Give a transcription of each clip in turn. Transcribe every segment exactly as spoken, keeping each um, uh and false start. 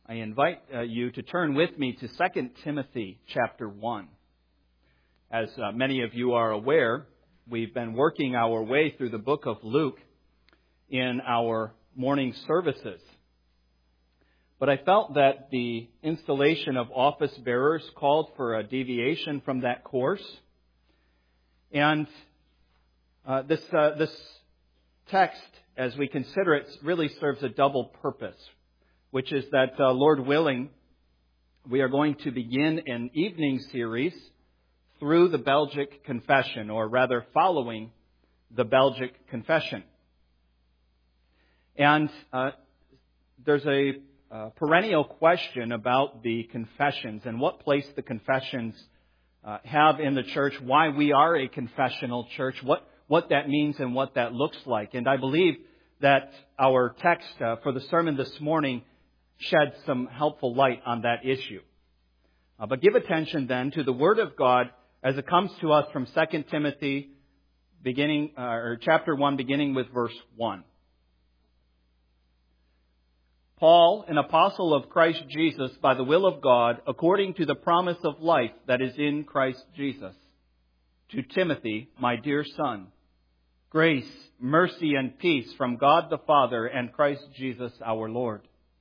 I invite uh, you to turn with me to Second Timothy chapter one. As uh, many of you are aware, we've been working our way through the book of Luke in our morning services. But I felt that the installation of office bearers called for a deviation from that course. And uh, this uh, this text, as we consider it, really serves a double purpose, which is that, uh, Lord willing, we are going to begin an evening series through the Belgic Confession, or rather following the Belgic Confession. And uh, there's a uh, perennial question about the confessions and what place the confessions uh, have in the church, why we are a confessional church, what, what that means and what that looks like. And I believe that our text uh, for the sermon this morning shed some helpful light on that issue. Uh, but give attention then to the Word of God as it comes to us from Second Timothy, beginning uh, or chapter one, beginning with verse one. Paul, an apostle of Christ Jesus, by the will of God, according to the promise of life that is in Christ Jesus, to Timothy, my dear son, grace, mercy, and peace from God the Father and Christ Jesus our Lord.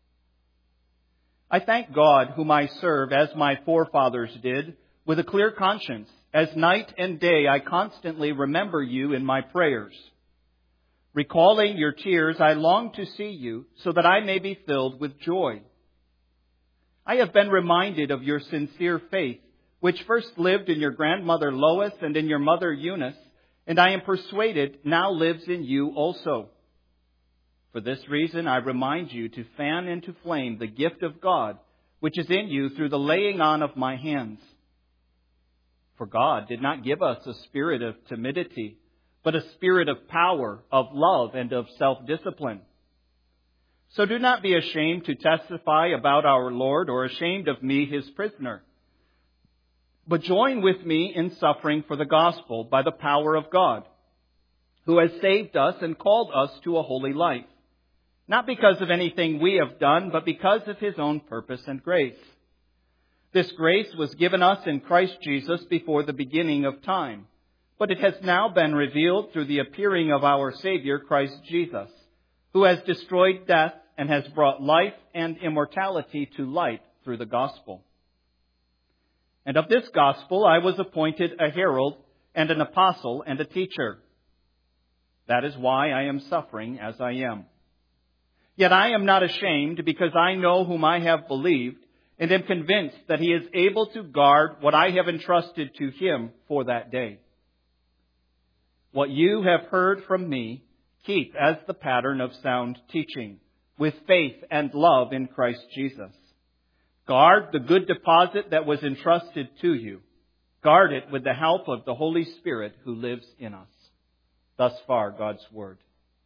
I thank God, whom I serve as my forefathers did, with a clear conscience, as night and day I constantly remember you in my prayers. Recalling your tears, I long to see you, so that I may be filled with joy. I have been reminded of your sincere faith, which first lived in your grandmother Lois and in your mother Eunice, and I am persuaded now lives in you also. For this reason, I remind you to fan into flame the gift of God, which is in you through the laying on of my hands. For God did not give us a spirit of timidity, but a spirit of power, of love, and of self-discipline. So do not be ashamed to testify about our Lord, or ashamed of me, his prisoner. But join with me in suffering for the gospel by the power of God, who has saved us and called us to a holy life. Not because of anything we have done, but because of his own purpose and grace. This grace was given us in Christ Jesus before the beginning of time, but it has now been revealed through the appearing of our Savior, Christ Jesus, who has destroyed death and has brought life and immortality to light through the gospel. And of this gospel I was appointed a herald and an apostle and a teacher. That is why I am suffering as I am. Yet I am not ashamed, because I know whom I have believed, and am convinced that he is able to guard what I have entrusted to him for that day. What you have heard from me, keep as the pattern of sound teaching, with faith and love in Christ Jesus. Guard the good deposit that was entrusted to you. Guard it with the help of the Holy Spirit who lives in us. Thus far, God's Word.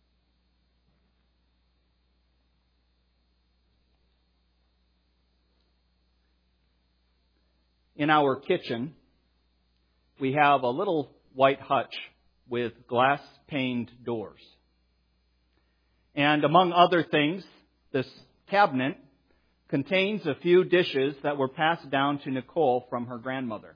In our kitchen, we have a little white hutch with glass-paned doors. And among other things, this cabinet contains a few dishes that were passed down to Nicole from her grandmother.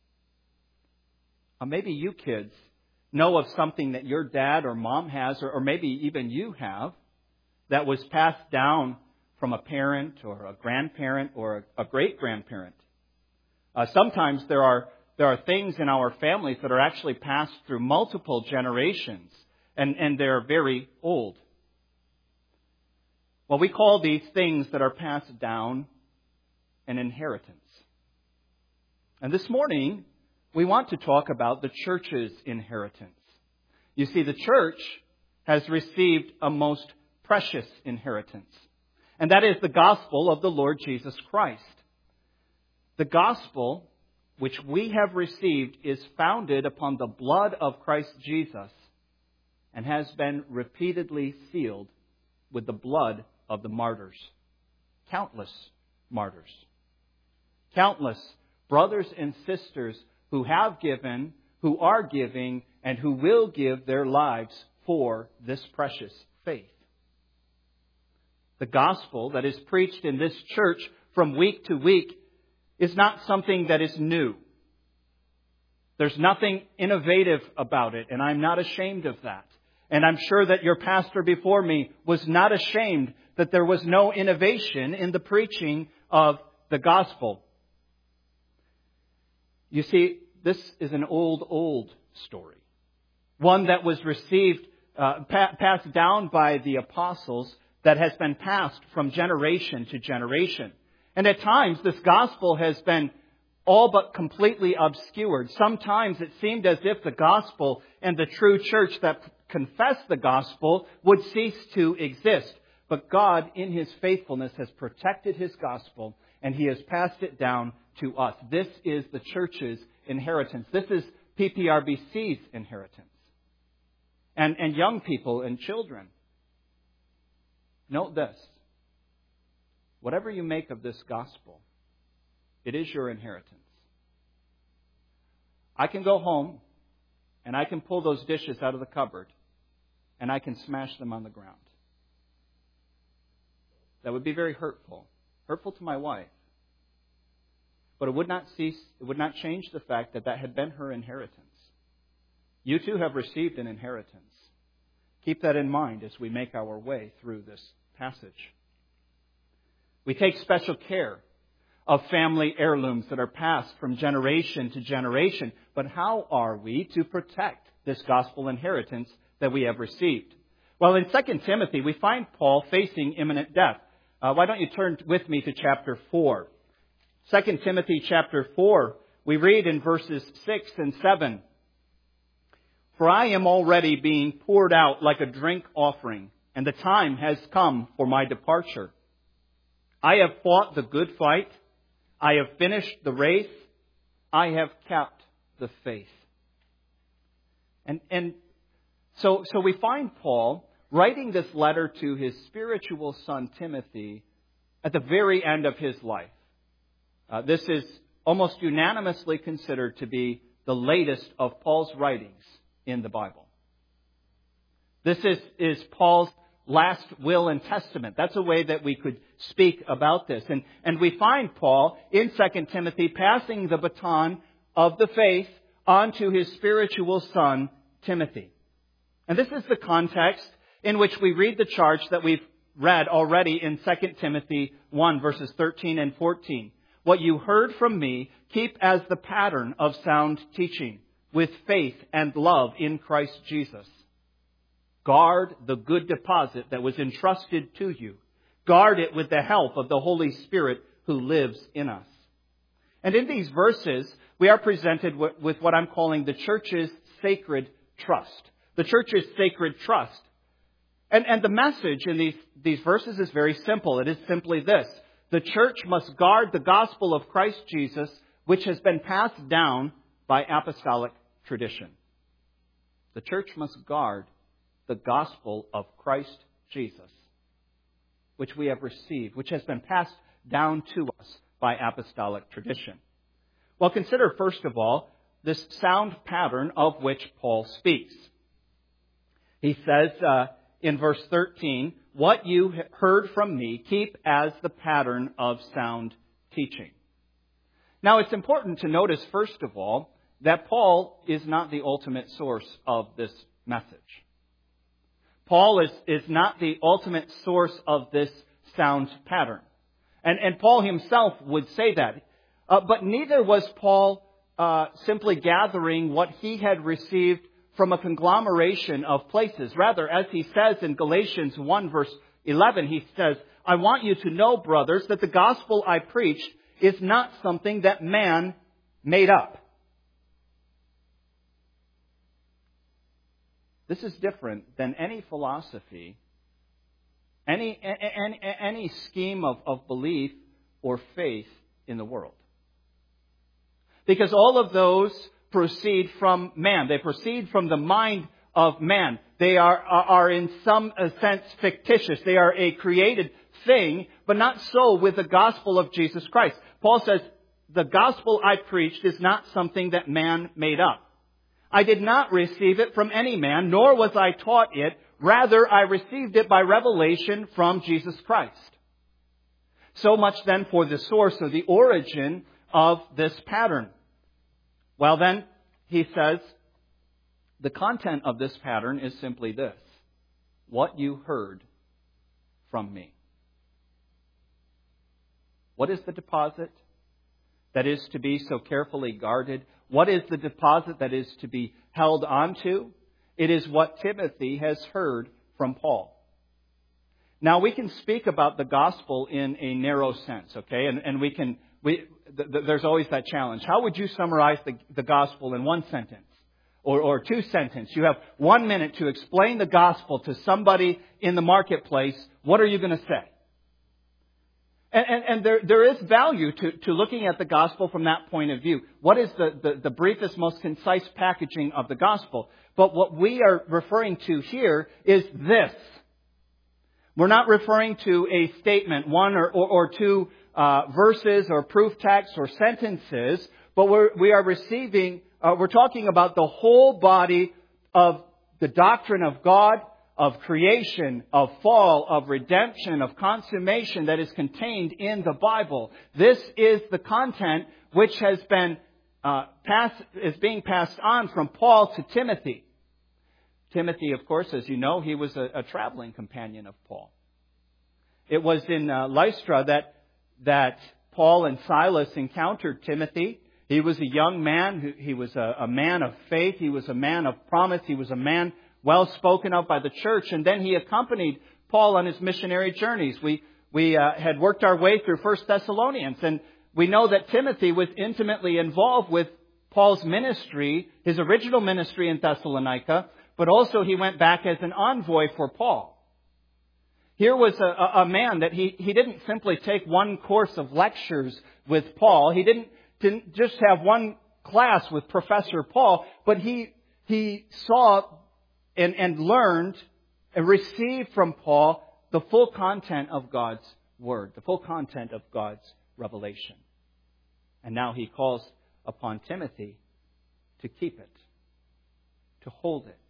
Or maybe you kids know of something that your dad or mom has, or, or maybe even you have, that was passed down from a parent or a grandparent or a, a great-grandparent. Uh, sometimes there are there are things in our families that are actually passed through multiple generations, and, and they're very old. Well, we call these things that are passed down an inheritance. And this morning, we want to talk about the church's inheritance. You see, the church has received a most precious inheritance, and that is the gospel of the Lord Jesus Christ. The gospel which we have received is founded upon the blood of Christ Jesus and has been repeatedly sealed with the blood of the martyrs. Countless martyrs. Countless brothers and sisters who have given, who are giving, and who will give their lives for this precious faith. The gospel that is preached in this church from week to week is not something that is new. There's nothing innovative about it, and I'm not ashamed of that. And I'm sure that your pastor before me was not ashamed that there was no innovation in the preaching of the gospel. You see, this is an old, old story. One that was received, uh, pa- passed down by the apostles, that has been passed from generation to generation. And at times, this gospel has been all but completely obscured. Sometimes it seemed as if the gospel and the true church that confessed the gospel would cease to exist. But God, in His faithfulness, has protected His gospel, and He has passed it down to us. This is the church's inheritance. This is P P R B C's inheritance. And, and young people and children, note this. Whatever you make of this gospel, it is your inheritance. I can go home and I can pull those dishes out of the cupboard and I can smash them on the ground. That would be very hurtful. Hurtful to my wife. But it would not cease, it would not change the fact that that had been her inheritance. You too have received an inheritance. Keep that in mind as we make our way through this passage. We take special care of family heirlooms that are passed from generation to generation. But how are we to protect this gospel inheritance that we have received? Well, in Second Timothy, we find Paul facing imminent death. Uh, why don't you turn with me to chapter four? Second Timothy chapter four, we read in verses six and seven. For I am already being poured out like a drink offering, and the time has come for my departure. I have fought the good fight. I have finished the race. I have kept the faith. And, and so, so we find Paul writing this letter to his spiritual son Timothy at the very end of his life. Uh, this is almost unanimously considered to be the latest of Paul's writings in the Bible. This is, is Paul's last will and testament. That's a way that we could speak about this. And, and we find Paul in Second Timothy passing the baton of the faith on to his spiritual son, Timothy. And this is the context in which we read the charge that we've read already in Second Timothy one, verses thirteen and fourteen. What you heard from me, keep as the pattern of sound teaching, with faith and love in Christ Jesus. Guard the good deposit that was entrusted to you. Guard it with the help of the Holy Spirit who lives in us. And in these verses, we are presented with what I'm calling the church's sacred trust. The church's sacred trust. And, and the message in these, these verses is very simple. It is simply this. The church must guard the gospel of Christ Jesus, which has been passed down by apostolic tradition. The church must guard the gospel of Christ Jesus, which we have received, which has been passed down to us by apostolic tradition. Well, consider first of all this sound pattern of which Paul speaks. He says uh, in verse thirteen, what you heard from me, keep as the pattern of sound teaching. Now, it's important to notice, first of all, that Paul is not the ultimate source of this message. Paul is, is not the ultimate source of this sound pattern. And, and Paul himself would say that. Uh, but neither was Paul uh, simply gathering what he had received from a conglomeration of places. Rather, as he says in Galatians one, verse eleven, he says, I want you to know, brothers, that the gospel I preached is not something that man made up. This is different than any philosophy, any, any, any scheme of, of belief or faith in the world. Because all of those proceed from man. They proceed from the mind of man. They are, are, are in some sense fictitious. They are a created thing, but not so with the gospel of Jesus Christ. Paul says, the gospel I preached is not something that man made up. I did not receive it from any man, nor was I taught it. Rather, I received it by revelation from Jesus Christ. So much then for the source or the origin of this pattern. Well then, he says, the content of this pattern is simply this: what you heard from me. What is the deposit that is to be so carefully guarded? What is the deposit that is to be held onto? It is what Timothy has heard from Paul. Now, we can speak about the gospel in a narrow sense, okay? And, and we can, we, th- th- there's always that challenge. How would you summarize the, the gospel in one sentence? Or, or two sentences? You have one minute to explain the gospel to somebody in the marketplace. What are you going to say? And, and, and there, there is value to, to looking at the gospel from that point of view. What is the, the, the briefest, most concise packaging of the gospel? But what we are referring to here is this. We're not referring to a statement, one or, or, or two uh, verses or proof texts or sentences, but we're, we are receiving, uh, we're talking about the whole body of the doctrine of God, of creation, of fall, of redemption, of consummation that is contained in the Bible. This is the content which has been uh, passed, is being passed on from Paul to Timothy. Timothy, of course, as you know, he was a, a traveling companion of Paul. It was in uh, Lystra that that Paul and Silas encountered Timothy. He was a young man. Who, he was a, a man of faith. He was a man of promise. He was a man well spoken of by the church. And then he accompanied Paul on his missionary journeys. We we uh, had worked our way through First Thessalonians, and we know that Timothy was intimately involved with Paul's ministry, his original ministry in Thessalonica. But also he went back as an envoy for Paul. Here was a, a man that he, he didn't simply take one course of lectures with Paul. He didn't, didn't just have one class with Professor Paul, but he he saw and, and learned and received from Paul the full content of God's Word, the full content of God's revelation. And now he calls upon Timothy to keep it, to hold it,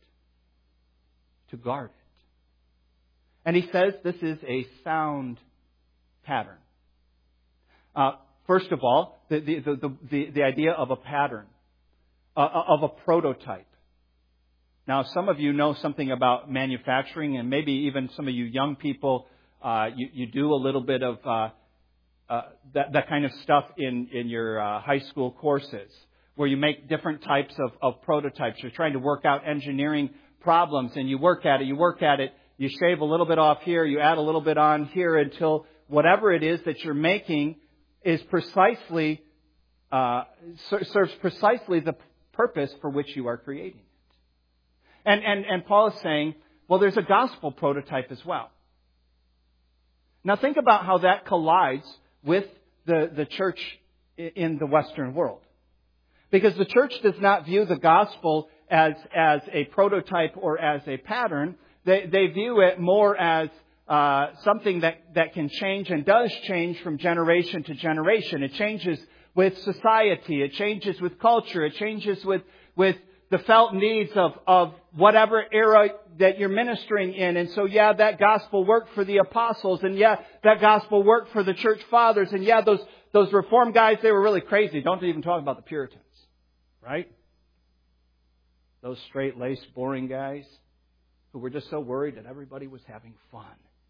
to guard it. And he says this is a sound pattern. Uh, first of all, the, the, the, the, the idea of a pattern, uh, of a prototype. Now, some of you know something about manufacturing, and maybe even some of you young people, uh, you, you do a little bit of uh, uh, that, that kind of stuff in, in your uh, high school courses, where you make different types of, of prototypes. You're trying to work out engineering problems, and you work at it, you work at it, you shave a little bit off here, you add a little bit on here until whatever it is that you're making is precisely, uh, serves precisely the purpose for which you are creating it. And, and, and Paul is saying, well, there's a gospel prototype as well. Now think about how that collides with the, the church in the Western world. Because the church does not view the gospel as, as a prototype or as a pattern. They, they view it more as uh, something that, that can change and does change from generation to generation. It changes with society. It changes with culture. It changes with, with the felt needs of, of whatever era that you're ministering in. And so, yeah, that gospel worked for the apostles. And yeah, that gospel worked for the church fathers. And yeah, those, those Reformed guys, they were really crazy. Don't even talk about the Puritans, right? Those straight-laced, boring guys who were just so worried that everybody was having fun.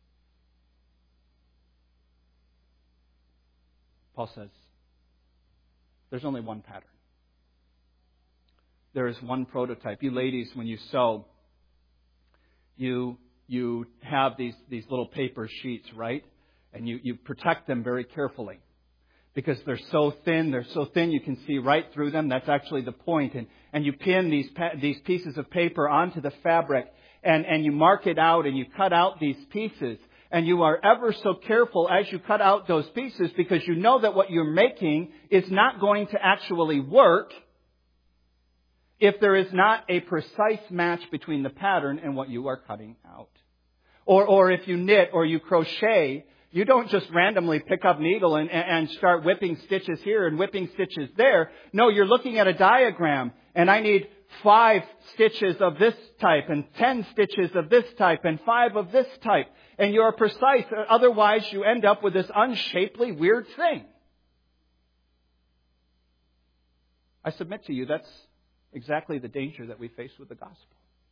Paul says, there's only one pattern. There is one prototype. You ladies, when you sew, you you have these, these little paper sheets, right? And you, you protect them very carefully. Because they're so thin, they're so thin you can see right through them. That's actually the point. And, and you pin these these pieces of paper onto the fabric. And, and you mark it out and you cut out these pieces. And you are ever so careful as you cut out those pieces because you know that what you're making is not going to actually work if there is not a precise match between the pattern and what you are cutting out. Or, or if you knit or you crochet, you don't just randomly pick up needle and, and start whipping stitches here and whipping stitches there. No, you're looking at a diagram and I need five stitches of this type and ten stitches of this type and five of this type. And you're precise. Otherwise, you end up with this unshapely, weird thing. I submit to you, that's exactly the danger that we face with the gospel.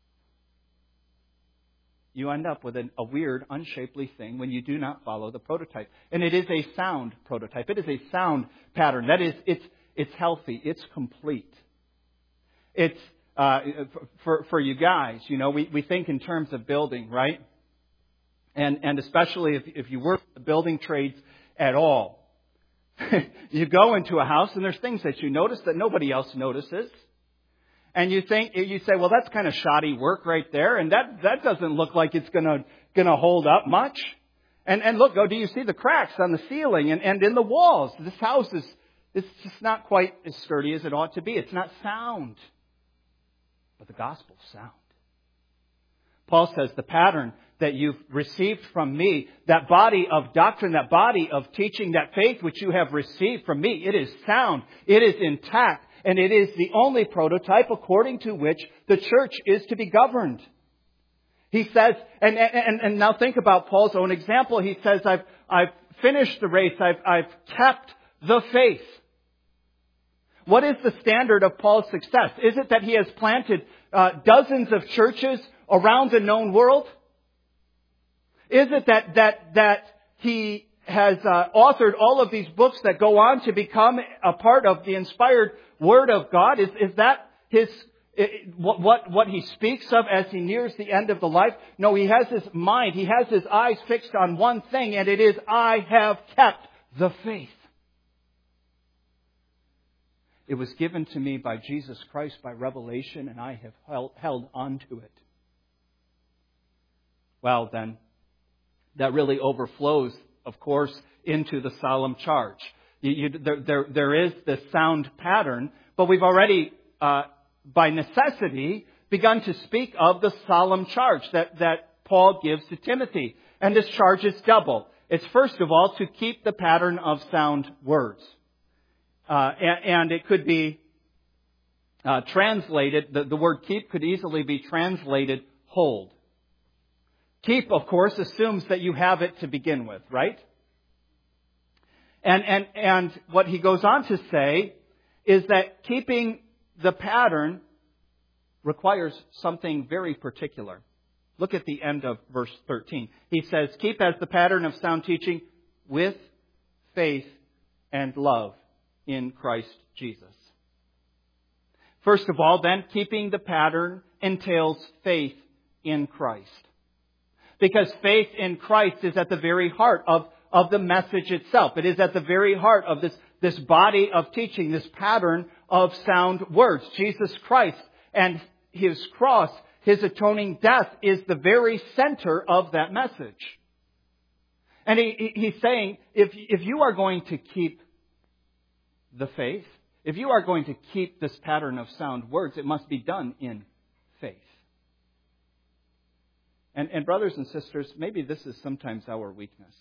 You end up with an, a weird, unshapely thing when you do not follow the prototype. And it is a sound prototype. It is a sound pattern. That is, it's it's healthy. It's complete. It's, uh, for, for you guys, you know, we, we think in terms of building, right? And, and especially if, if you work the building trades at all. You go into a house and there's things that you notice that nobody else notices. And you think, you say, well, that's kind of shoddy work right there. And that, that doesn't look like it's going to, going to hold up much. And, and look, oh, do you see the cracks on the ceiling and, and in the walls? This house is, it's just not quite as sturdy as it ought to be. It's not sound. But the gospel's sound. Paul says the pattern that you've received from me, that body of doctrine, that body of teaching, that faith which you have received from me, it is sound, it is intact, and it is the only prototype according to which the church is to be governed. He says, and, and, and now think about Paul's own example. He says, I've, I've finished the race, I've, I've kept the faith. What is the standard of Paul's success? Is it that he has planted uh, dozens of churches around the known world? Is it that that that he has uh, authored all of these books that go on to become a part of the inspired Word of God? Is is that his what what what he speaks of as he nears the end of the life? No, he has his mind, he has his eyes fixed on one thing, and it is, I have kept the faith. It was given to me by Jesus Christ by revelation, and I have held, held on to it. Well, then, that really overflows, of course, into the solemn charge. You, you, there, there, there is this sound pattern, but we've already, uh, by necessity, begun to speak of the solemn charge that, that Paul gives to Timothy. And this charge is double. It's first of all to keep the pattern of sound words. Uh, and, and it could be uh, translated, the, the word keep could easily be translated hold. Keep, of course, assumes that you have it to begin with, right? And, and, and what he goes on to say is that keeping the pattern requires something very particular. Look at the end of verse thirteen. He says, keep as the pattern of sound teaching with faith and love in Christ Jesus. First of all, then, keeping the pattern entails faith in Christ. Because faith in Christ is at the very heart of, of the message itself. It is at the very heart of this, this body of teaching, this pattern of sound words. Jesus Christ and His cross, His atoning death is the very center of that message. And he, he's saying, if, if you are going to keep the faith, if you are going to keep this pattern of sound words, it must be done in faith. And, and brothers and sisters, maybe this is sometimes our weakness.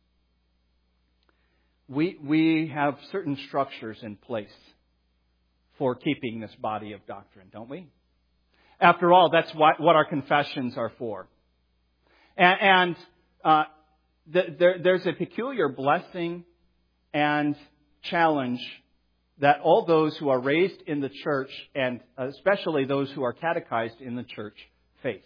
We, we have certain structures in place for keeping this body of doctrine, don't we? After all, that's what, what our confessions are for. And, and uh, the, there, there's a peculiar blessing and challenge that all those who are raised in the church, and especially those who are catechized in the church, face.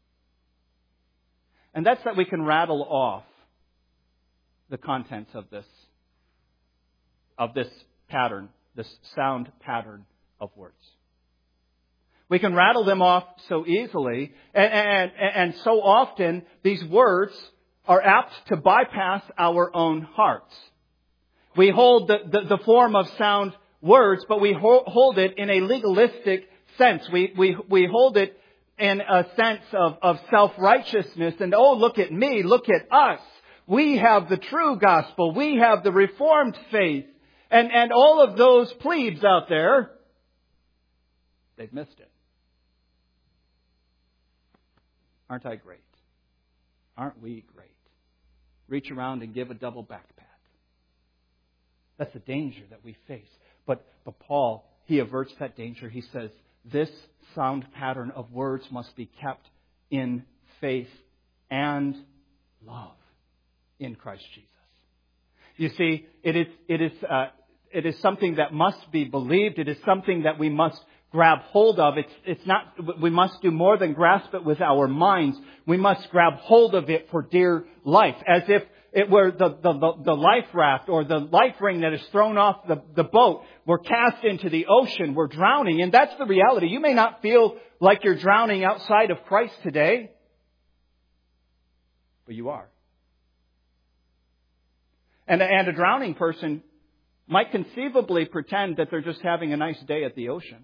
And that's that we can rattle off the contents of this, of this pattern, this sound pattern of words. We can rattle them off so easily, and, and, and so often these words are apt to bypass our own hearts. We hold the, the, the form of sound words, but we hold it in a legalistic sense. We, we, we hold it in a sense of, of self-righteousness and, oh, look at me, look at us. We have the true gospel. We have the Reformed faith. And, and all of those plebes out there, they've missed it. Aren't I great? Aren't we great? Reach around and give a double back pat. That's the danger that we face. But, but Paul, he averts that danger. He says, this sound pattern of words must be kept in faith and love in Christ Jesus. You see, it is it is uh, it is something that must be believed. It is something that we must grab hold of. It's it's not. We must do more than grasp it with our minds. We must grab hold of it for dear life, as if it were the the, the, the life raft or the life ring that is thrown off the, the boat. We're cast into the ocean. We're drowning, and that's the reality. You may not feel like you're drowning outside of Christ today, but you are. And, and a drowning person might conceivably pretend that they're just having a nice day at the ocean.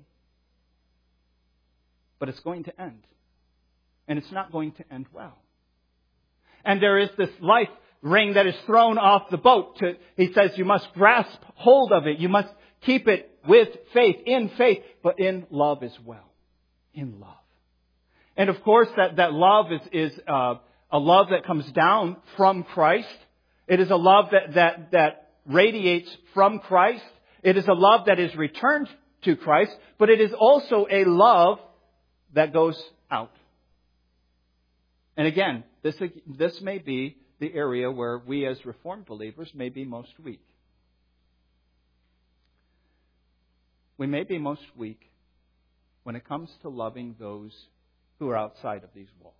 But it's going to end. And it's not going to end well. And there is this life ring that is thrown off the boat. To, he says you must grasp hold of it. You must keep it with faith, in faith, but in love as well. In love. And of course, that, that love is, is uh, a love that comes down from Christ. It is a love that, that, that radiates from Christ. It is a love that is returned to Christ. But it is also a love that goes out. And again, this, this may be the area where we as Reformed believers may be most weak. We may be most weak when it comes to loving those who are outside of these walls.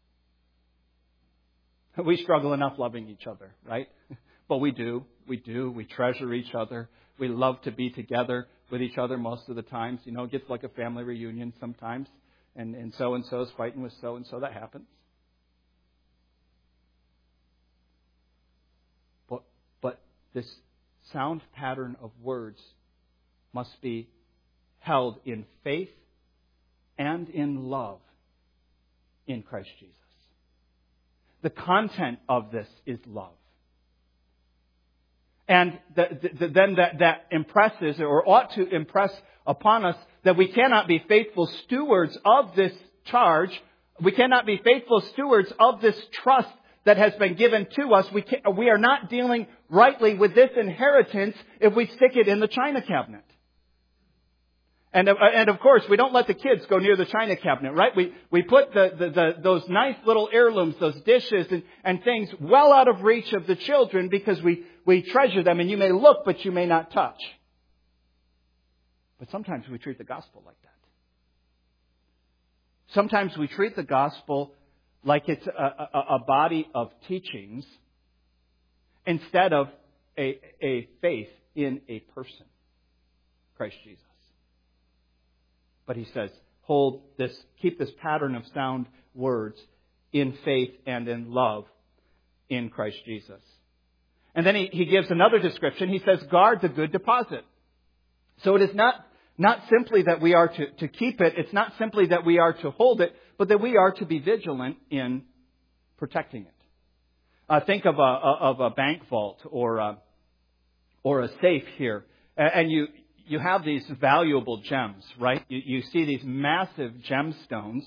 We struggle enough loving each other, right? But we do. We do. We treasure each other. We love to be together with each other most of the times. You know, it gets like a family reunion sometimes. And, and so-and-so is fighting with so-and-so. That happens. But, but this sound pattern of words must be held in faith and in love in Christ Jesus. The content of this is love. And the, the, then that, that impresses or ought to impress upon us that we cannot be faithful stewards of this charge. We cannot be faithful stewards of this trust that has been given to us. We, can, we are not dealing rightly with this inheritance if we stick it in the china cabinet. And, and of course, we don't let the kids go near the china cabinet, right? We, we put the, the, the, those nice little heirlooms, those dishes and, and things well out of reach of the children because we, we treasure them. And you may look, but you may not touch. But sometimes we treat the gospel like that. Sometimes we treat the gospel like it's a, a, a body of teachings instead of a, a faith in a person, Christ Jesus. But he says, hold this, keep this pattern of sound words in faith and in love in Christ Jesus. And then he, he gives another description. He says, guard the good deposit. So it is not, not simply that we are to, to keep it. It's not simply that we are to hold it, but that we are to be vigilant in protecting it. Uh, think of a, of a bank vault or a, or a safe here. And you, You have these valuable gems, right? You, you see these massive gemstones,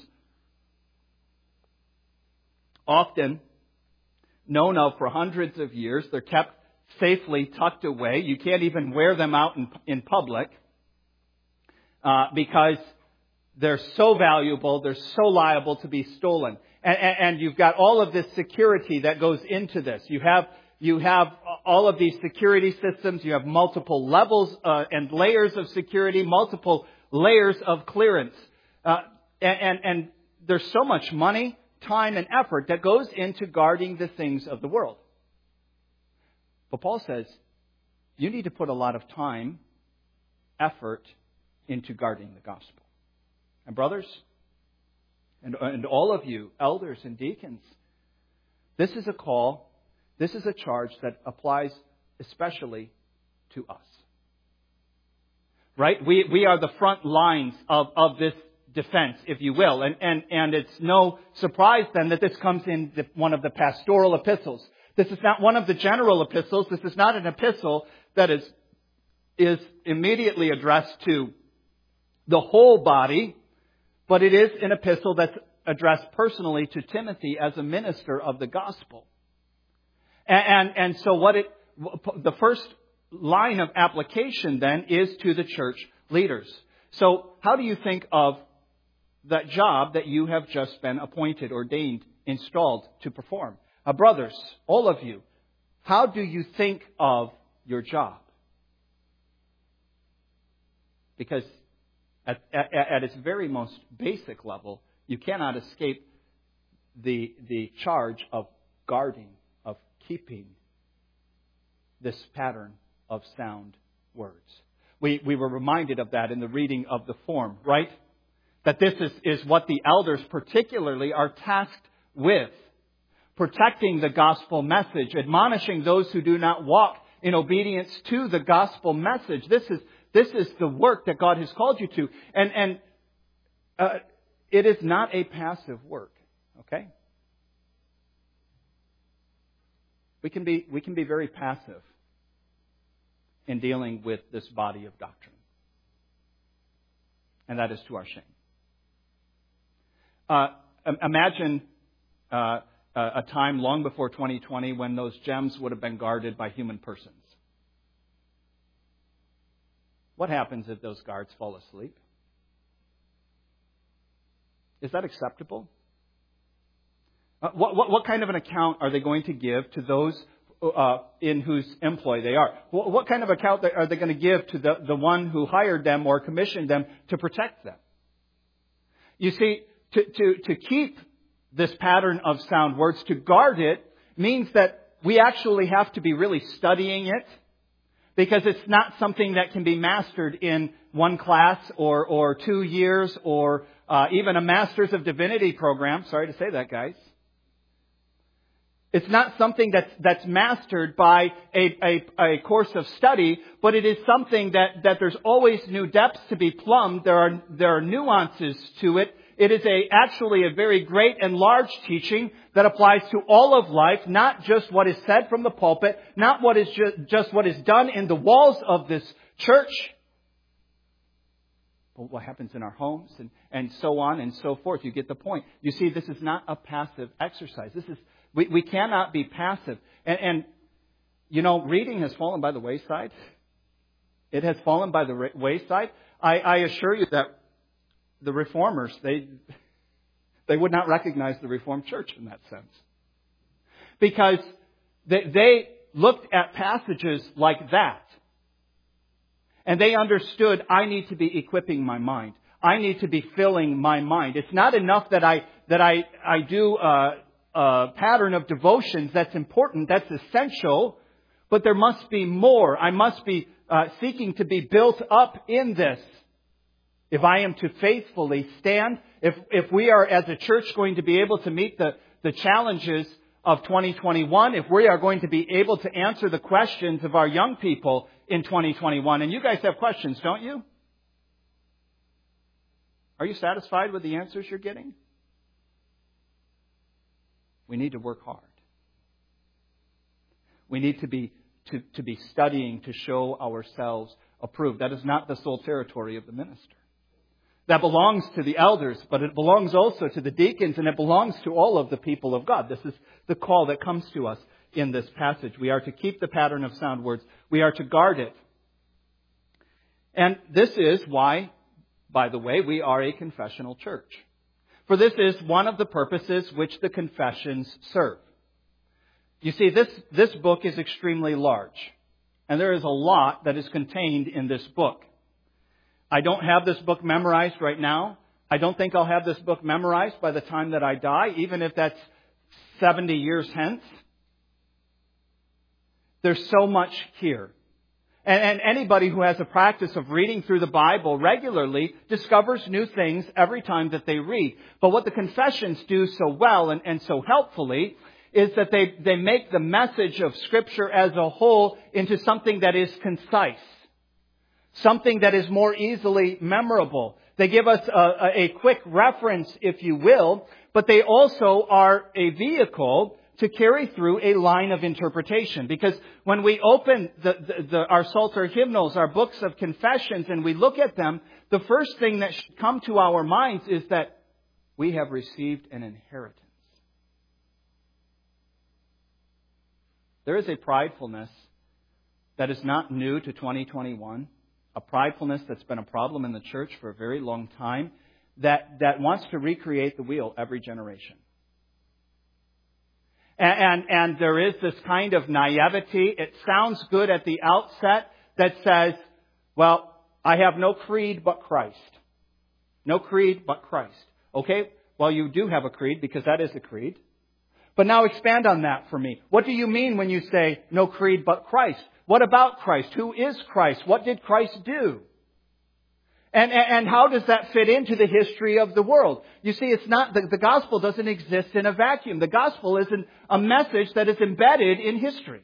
often known of for hundreds of years. They're kept safely tucked away. You can't even wear them out in, in public uh, because they're so valuable, they're so liable to be stolen. And, and, and you've got all of this security that goes into this. You have You have all of these security systems. You have multiple levels uh, and layers of security, multiple layers of clearance. Uh, and, and, and there's so much money, time, and effort that goes into guarding the things of the world. But Paul says, you need to put a lot of time, effort into guarding the gospel. And brothers, and, and all of you, elders and deacons, this is a call. This is a charge that applies especially to us. Right? We we are the front lines of, of this defense, if you will. And, and, and it's no surprise then that this comes in the, one of the pastoral epistles. This is not one of the general epistles. This is not an epistle that is, is immediately addressed to the whole body, but it is an epistle that's addressed personally to Timothy as a minister of the gospel. And, and, and so what it, the first line of application then is to the church leaders. So how do you think of that job that you have just been appointed, ordained, installed to perform? Uh, brothers, all of you, how do you think of your job? Because at, at, at its very most basic level, you cannot escape the, the charge of guarding, of keeping this pattern of sound words. We, we were reminded of that in the reading of the form, right? That this is, is what the elders particularly are tasked with. Protecting the gospel message, admonishing those who do not walk in obedience to the gospel message. This is, this is the work that God has called you to. And, and uh, it is not a passive work, okay? We can be, we can be very passive in dealing with this body of doctrine. And that is to our shame. Uh, imagine uh, a time long before twenty twenty when those gems would have been guarded by human persons. What happens if those guards fall asleep? Is that acceptable? Uh, what, what, what kind of an account are they going to give to those uh, in whose employ they are? What, what kind of account are they going to give to the, the one who hired them or commissioned them to protect them? You see, to, to, to keep this pattern of sound words, to guard it, means that we actually have to be really studying it, because it's not something that can be mastered in one class or, or two years or uh, even a Masters of Divinity program. Sorry to say that, guys. It's not something that's, that's mastered by a, a, a course of study, but it is something that, that there's always new depths to be plumbed. There are, there are nuances to it. It is a, actually a very great and large teaching that applies to all of life, not just what is said from the pulpit, not what is ju- just what is done in the walls of this church, but what happens in our homes and, and so on and so forth. You get the point. You see, this is not a passive exercise. This is we, we cannot be passive. And, and, you know, reading has fallen by the wayside. It has fallen by the wayside. I, I assure you that the reformers, they they would not recognize the Reformed Church in that sense. Because they, they looked at passages like that. And they understood, I need to be equipping my mind. I need to be filling my mind. It's not enough that I that I, I do a, a pattern of devotions. That's important. That's essential. But there must be more. I must be uh, seeking to be built up in this. If I am to faithfully stand, if if we are as a church going to be able to meet the, the challenges of twenty twenty-one, if we are going to be able to answer the questions of our young people in twenty twenty-one, and you guys have questions, don't you? Are you satisfied with the answers you're getting? We need to work hard. We need to be to, to be studying to show ourselves approved. That is not the sole territory of the minister. That belongs to the elders, but it belongs also to the deacons, and it belongs to all of the people of God. This is the call that comes to us in this passage. We are to keep the pattern of sound words. We are to guard it. And this is why, by the way, we are a confessional church. For this is one of the purposes which the confessions serve. You see, this, this book is extremely large, and there is a lot that is contained in this book. I don't have this book memorized right now. I don't think I'll have this book memorized by the time that I die, even if that's seventy years hence. There's so much here. And, and anybody who has a practice of reading through the Bible regularly discovers new things every time that they read. But what the confessions do so well and, and so helpfully is that they, they make the message of Scripture as a whole into something that is concise. Something that is more easily memorable. They give us a, a quick reference, if you will, but they also are a vehicle to carry through a line of interpretation. Because when we open the, the, the, our Psalter hymnals, our books of confessions, and we look at them, the first thing that should come to our minds is that we have received an inheritance. There is a pridefulness that is not new to twenty twenty-one. a pridefulness that's been a problem in the church for a very long time, that, that wants to recreate the wheel every generation. And, and, and there is this kind of naivety. It sounds good at the outset that says, well, I have no creed but Christ. No creed but Christ. Okay, well, you do have a creed because that is a creed. But now expand on that for me. What do you mean when you say no creed but Christ? What about Christ? Who is Christ? What did Christ do? And, and, and how does that fit into the history of the world? You see, it's not, the, the gospel doesn't exist in a vacuum. The gospel is an, a message that is embedded in history.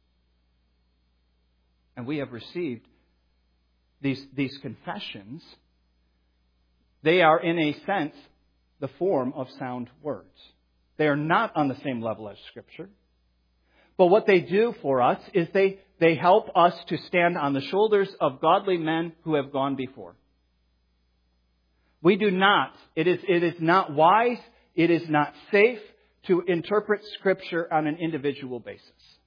And we have received these, these confessions. They are, in a sense, the form of sound words. They are not on the same level as Scripture. But what they do for us is they, they help us to stand on the shoulders of godly men who have gone before. We do not, it is, it is not wise, it is not safe to interpret Scripture on an individual basis.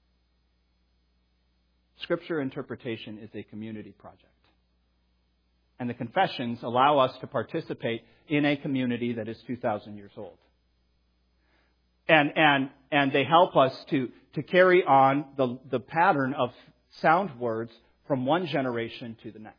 Scripture interpretation is a community project. And the confessions allow us to participate in a community that is two thousand years old. And, and, and they help us to, to carry on the, the pattern of sound words from one generation to the next.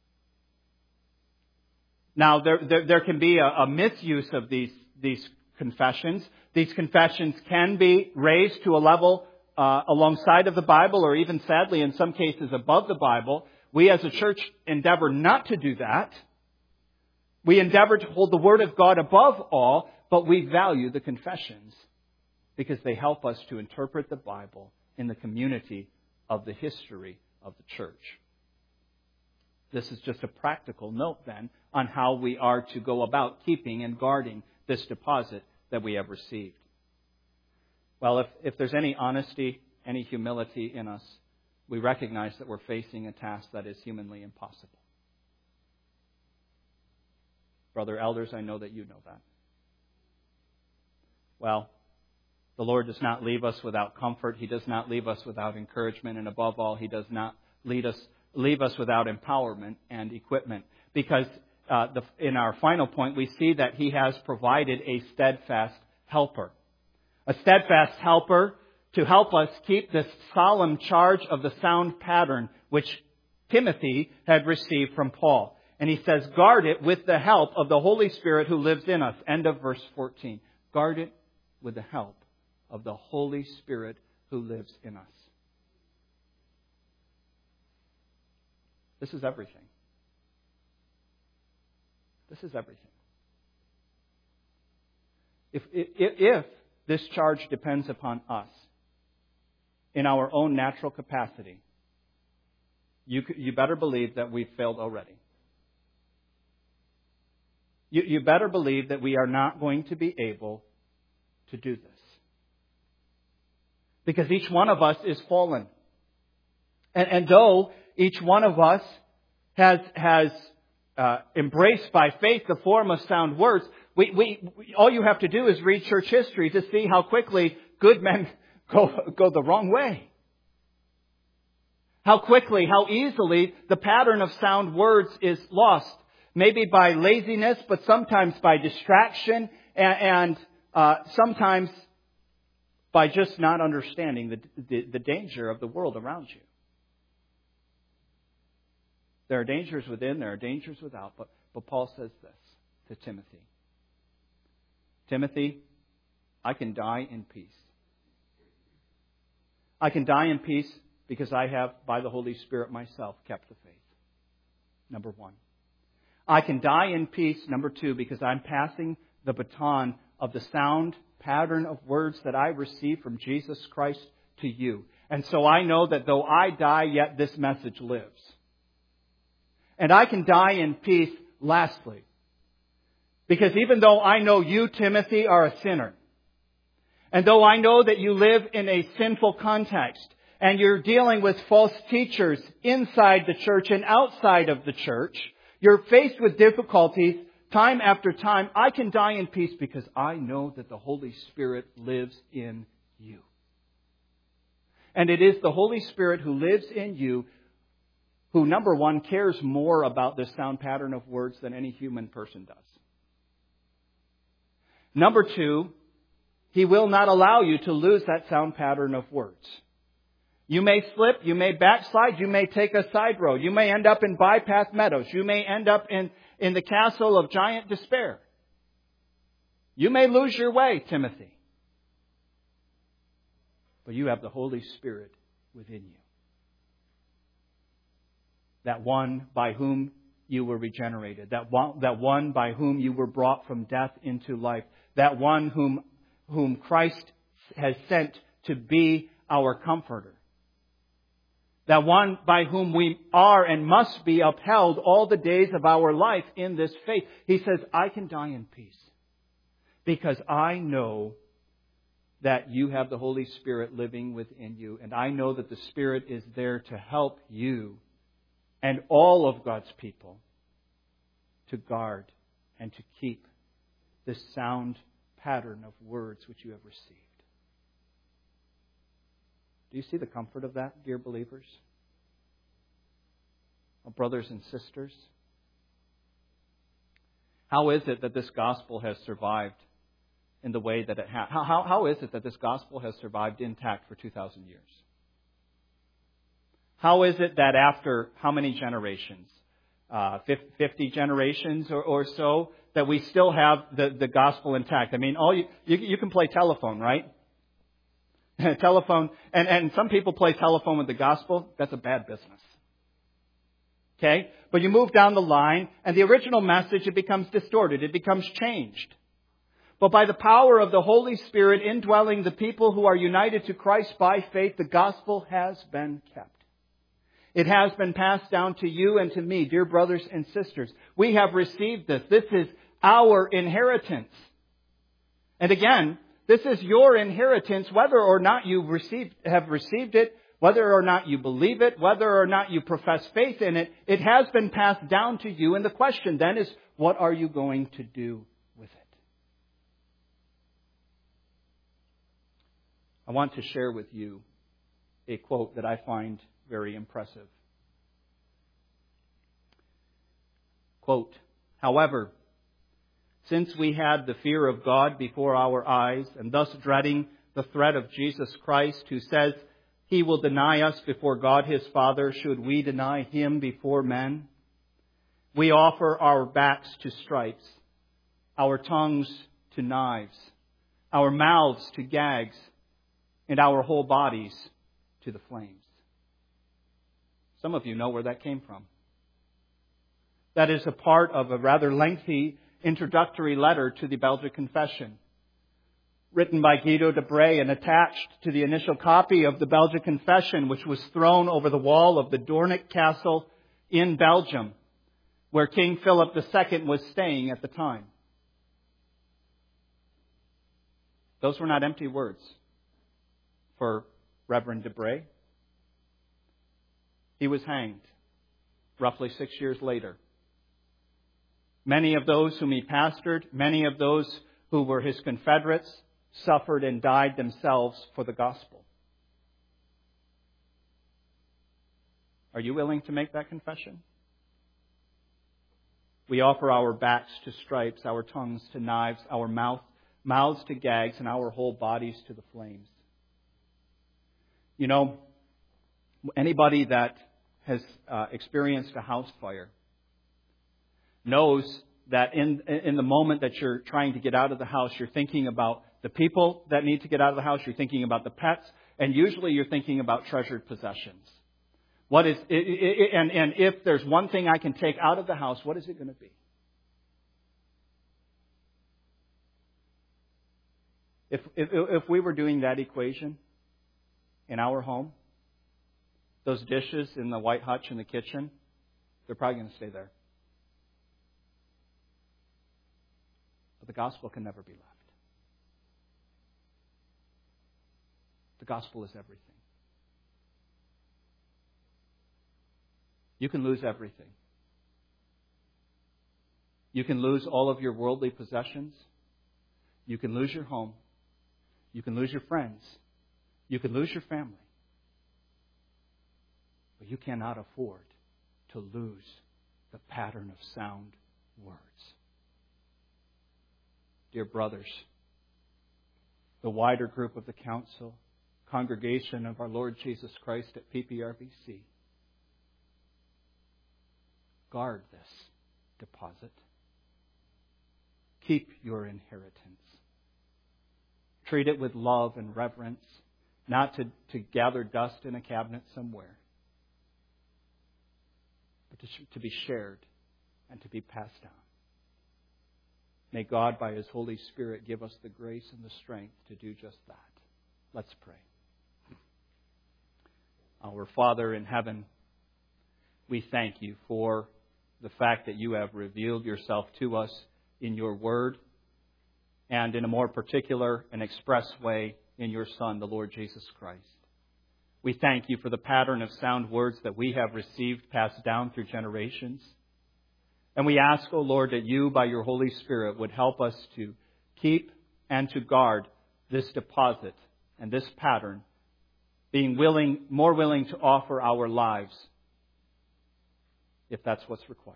Now, there, there, there can be a, a misuse of these, these confessions. These confessions can be raised to a level uh, alongside of the Bible, or even sadly in some cases above the Bible. We as a church endeavor not to do that. We endeavor to hold the Word of God above all, but we value the confessions because they help us to interpret the Bible in the community of the history of the church. This is just a practical note then on how we are to go about keeping and guarding this deposit that we have received. Well, if, if there's any honesty, any humility in us, we recognize that we're facing a task that is humanly impossible. Brother elders, I know that you know that. Well, the Lord does not leave us without comfort. He does not leave us without encouragement. And above all, He does not lead us, leave us without empowerment and equipment. Because uh, the, in our final point, we see that He has provided a steadfast helper. A steadfast helper to help us keep this solemn charge of the sound pattern which Timothy had received from Paul. And he says, guard it with the help of the Holy Spirit who lives in us. End of verse fourteen. Guard it with the help of the Holy Spirit who lives in us. This is everything. This is everything. If, if, if this charge depends upon us in our own natural capacity, you, you better believe that we've failed already. You, you better believe that we are not going to be able to do this. Because each one of us is fallen. And, and though each one of us has, has uh, embraced by faith the form of sound words, we, we, we, all you have to do is read church history to see how quickly good men go, go the wrong way. How quickly, how easily the pattern of sound words is lost. Maybe by laziness, but sometimes by distraction, and, and uh, sometimes by just not understanding the, the, the danger of the world around you. There are dangers within, there are dangers without, but, but Paul says this to Timothy. Timothy, I can die in peace. I can die in peace because I have, by the Holy Spirit myself, kept the faith. Number one. I can die in peace, number two, because I'm passing the baton of the sound pattern of words that I received from Jesus Christ to you. And so I know that though I die, yet this message lives. And I can die in peace, lastly, because even though I know you, Timothy, are a sinner, and though I know that you live in a sinful context, and you're dealing with false teachers inside the church and outside of the church, you're faced with difficulties time after time. I can die in peace because I know that the Holy Spirit lives in you. And it is the Holy Spirit who lives in you who, number one, cares more about this sound pattern of words than any human person does. Number two, He will not allow you to lose that sound pattern of words. You may slip, you may backslide, you may take a side road, you may end up in bypath meadows, you may end up in, in the castle of giant despair. You may lose your way, Timothy. But you have the Holy Spirit within you. That one by whom you were regenerated. That one, that one by whom you were brought from death into life. That one whom, whom Christ has sent to be our comforter. That one by whom we are and must be upheld all the days of our life in this faith. He says, I can die in peace because I know that you have the Holy Spirit living within you. And I know that the Spirit is there to help you and all of God's people to guard and to keep this sound pattern of words which you have received. Do you see the comfort of that, dear believers? Oh, brothers and sisters? How is it that this gospel has survived in the way that it has? How, how, how is it that this gospel has survived intact for two thousand years? How is it that after how many generations? Uh, fifty generations or, or so, that we still have the, the gospel intact? I mean, all you, you, you can play telephone, right? telephone, and, and some people play telephone with the gospel. That's a bad business. Okay? But you move down the line, and the original message, it becomes distorted. It becomes changed. But by the power of the Holy Spirit indwelling the people who are united to Christ by faith, the gospel has been kept. It has been passed down to you and to me, dear brothers and sisters. We have received this. This is our inheritance. And again, this is your inheritance, whether or not you received, have received it, whether or not you believe it, whether or not you profess faith in it. It has been passed down to you. And the question then is, what are you going to do with it? I want to share with you a quote that I find very impressive. Quote, however, since we had the fear of God before our eyes, and thus dreading the threat of Jesus Christ, who says He will deny us before God His Father, should we deny Him before men, we offer our backs to stripes, our tongues to knives, our mouths to gags, and our whole bodies to the flames. Some of you know where that came from. That is a part of a rather lengthy introductory letter to the Belgic Confession, written by Guido de Brès and attached to the initial copy of the Belgic Confession, which was thrown over the wall of the Doornik Castle in Belgium, where King Philip the Second was staying at the time. Those were not empty words for Reverend de Brès. He was hanged roughly six years later. Many of those whom he pastored, many of those who were his confederates, suffered and died themselves for the gospel. Are you willing to make that confession? We offer our backs to stripes, our tongues to knives, our mouth, mouths to gags, and our whole bodies to the flames. You know, anybody that has uh, experienced a house fire knows that in in the moment that you're trying to get out of the house, you're thinking about the people that need to get out of the house, you're thinking about the pets, and usually you're thinking about treasured possessions. What is it, it, and and if there's one thing I can take out of the house, what is it going to be? If if if we were doing that equation in our home, those dishes in the white hutch in the kitchen, they're probably going to stay there. But the gospel can never be left. The gospel is everything. You can lose everything. You can lose all of your worldly possessions. You can lose your home. You can lose your friends. You can lose your family. But you cannot afford to lose the pattern of sound words. Dear brothers, the wider group of the council, congregation of our Lord Jesus Christ at P P R B C, guard this deposit. Keep your inheritance. Treat it with love and reverence, not to, to gather dust in a cabinet somewhere, but to, to be shared and to be passed down. May God, by His Holy Spirit, give us the grace and the strength to do just that. Let's pray. Our Father in heaven, we thank You for the fact that You have revealed Yourself to us in Your Word, and in a more particular and express way in Your Son, the Lord Jesus Christ. We thank You for the pattern of sound words that we have received, passed down through generations. And we ask, O Lord, that You, by Your Holy Spirit, would help us to keep and to guard this deposit and this pattern, being willing, more willing to offer our lives if that's what's required.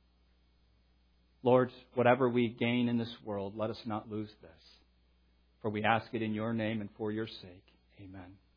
Lord, whatever we gain in this world, let us not lose this. For we ask it in Your name and for Your sake. Amen.